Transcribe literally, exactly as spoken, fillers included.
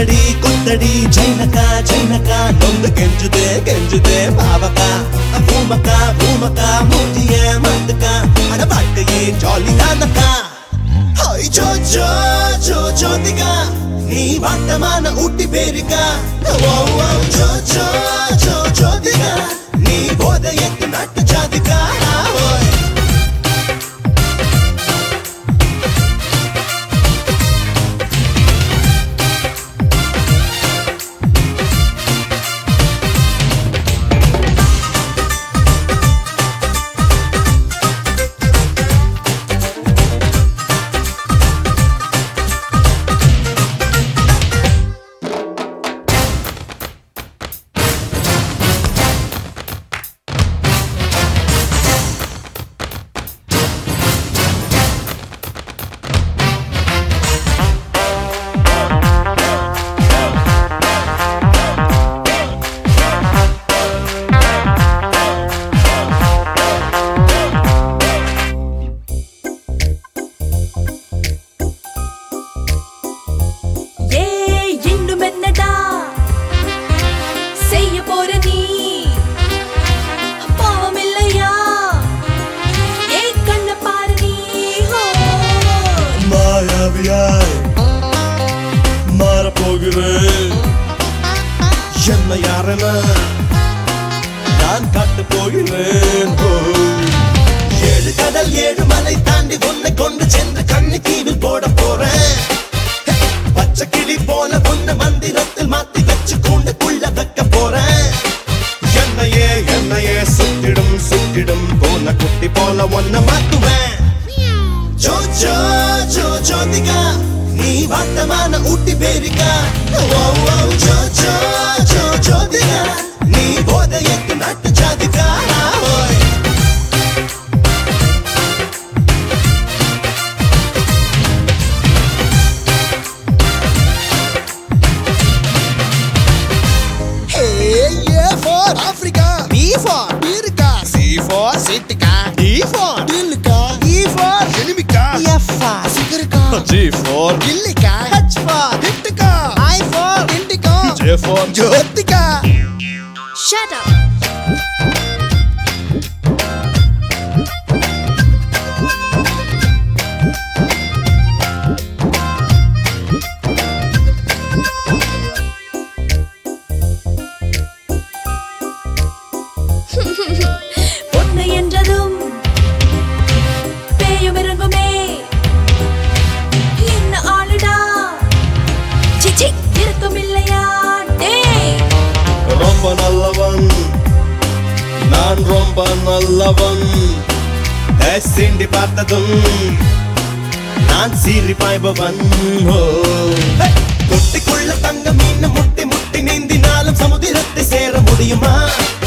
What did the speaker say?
குத்தடி குத்தடி ஜைனக்கா ஜைனக்கா நொந்து கெஞ்சுதே கெஞ்சுதே பாவக்கா பூமக்கா பூமக்கா மூட்டிய மந்துக்கா அட வாழ்க்கையே ஜாலி தானக்கா ஹாய் ஜோ ஜோ ஜோ ஜோதிகா நீ வாட்டமான ஊட்டி பேரிக்கா ஓ ஓ ஜோ ஜோ ஜோ ஜோதிகா நீ போதையத்து நாட்டு ஜாதிகா ஓய் என்ன யாரென நான் காட்டு போகிறேன் ஏழு கடல் ஏழு மலை தாண்டி உன்னை கொண்டு சென்று கண்ணி தீவில் போட போறேன் பச்சை கிளி போல உன்னை மந்திரத்தில் மாத்தி வச்சு கூண்டுக்குள்ள வைக்க போறேன் என்னையே என்னையே சுத்திடும் சுத்திடும் போன குட்டி போல ஒன்ன மாத்துவேன் ஜோ ஜோ ஜோ ஜோதிகா நீ வாட்டமான ஊட்டி பேரிக்கா ஓ ஓ ஜோ ஜோ ஜோ ஜோதிகா நீ போதையத்து நாட்டு ஜாதிகா ஓய் Hey, A for Africa, B for Birka, C for Sitka, D for Dilka, E for Enimika, F for Sigarka, G for Gillika, H for Hittika, I for Indica, J for Jyotika. Shut up. பொண்ணு என்றதும் பேயும் இறங்குமே என்ன ஆளுடா சிச்சி இருக்கும் இல்லையா டேய் ரொம்ப நல்லவன் நான் ரொம்ப நல்லவன் சிண்டி பார்த்ததும் நான் சீறி பாய்பவன் தொட்டிக்குள்ள தங்க மீன் முட்டி முட்டி நீந்தினாலும் சமுதிரத்தை சேர முடியுமா